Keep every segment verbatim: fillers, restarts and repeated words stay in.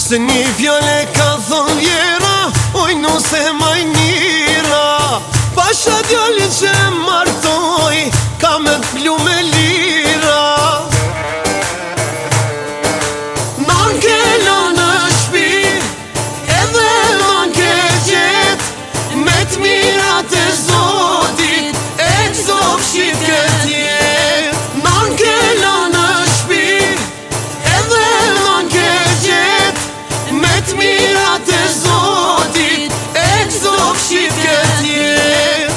Se një fjale ka thon vjera, oj nuse maj mira. Pasha djallin që martoj, ka me t'plu me lira. Nan ke la në shpi, edhe nan ke gjet, me t'mirat e Zotit, e qdo fshit kët jet. Nan ke la në shpi, edhe nan ke gjet, me t'mirat e Zotit, e qdo fshit kët jet.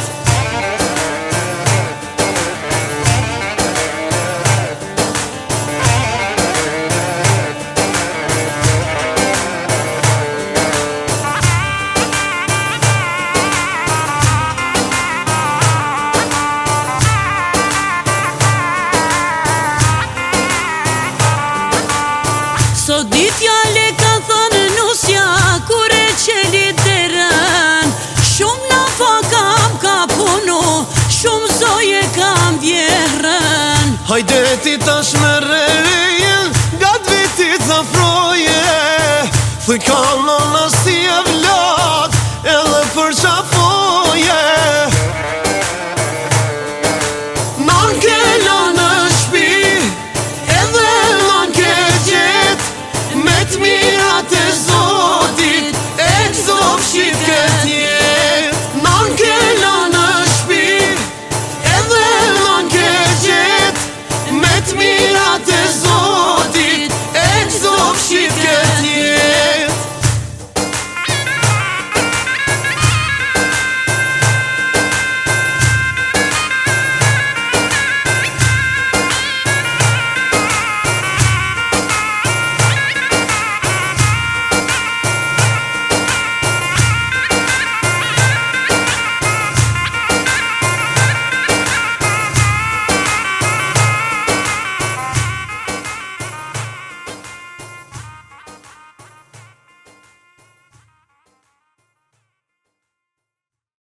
So dit fjale ka thënë nusja, kur e qeli derën. Shumë na fa kam ka punu, shumë zoje kam vjerën. Hajde ti tash me